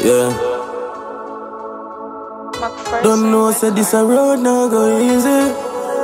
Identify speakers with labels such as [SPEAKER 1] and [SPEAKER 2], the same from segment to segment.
[SPEAKER 1] Yeah. Don't know, said this a road now go easy.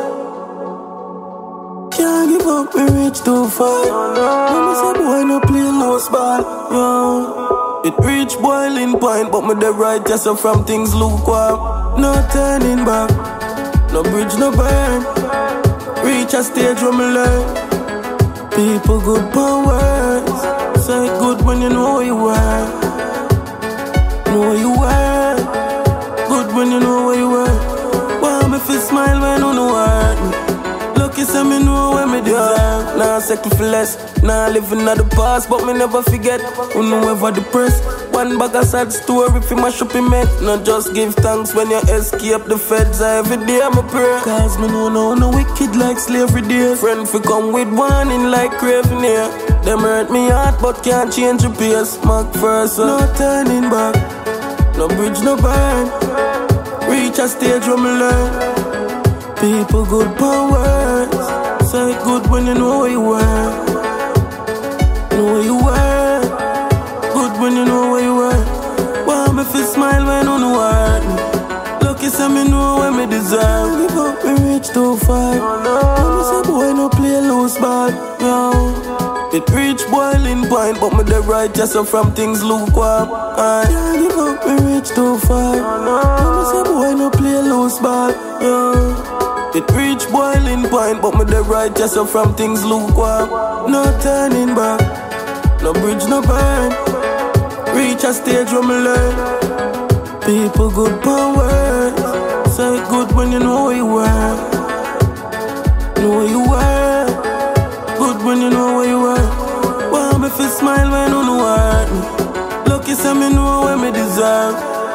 [SPEAKER 1] Can't give up, we reach too far. Mama say boy no play loose ball. Yeah. It reach boiling point, but me the right just so from things lukewarm. No turning back, no bridge no burn. Reach a stage where me learn. People good powers. Say it good when you know who you are. Know who you are. Good when you know where you are. Want me fi smile when you know hurt me. Lucky say me know where me deserve. Nah settle for less. Nah living at the past, but me never forget. Who know ever depressed. One bag of sad story fi mash up in mess. Not just give thanks when you escape the feds. Every day I'm a prayer. Cause me know no wicked like slavery day. Friend fi come with warning like craving here. Them hurt me heart but can't change the pace. Mark first, no turning back. No bridge no burn. Reach a stage where me learn. People good powers. Say it good when you know who you are. Know who you are. Good when you know where you are. Want me fi smile when you know hurt me. Lucky say me know where me deserve. Give up, me reach too far. Mama say boy no play loose ball. Yo. It reach boiling point, but me the right just so from things lukewarm. Can't give up, me reach too far. Mama say boy no play loose ball. Yo. It reach boiling point, but me the right just so from things lukewarm. No turning back, no bridge no burn. Reach a stage where me learn. People good powers. Say it good when you know who you are. Know who you are. Good when you know where you are. Want me fi smile when you know hurt me. Lucky say me know where me deserve.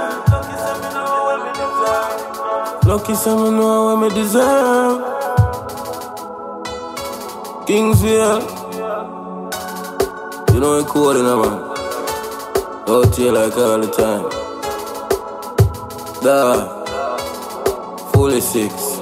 [SPEAKER 1] Lucky say me know where me deserve. Kingsville. You know it's cold in a man. Out here like all the time. Da, fully 6.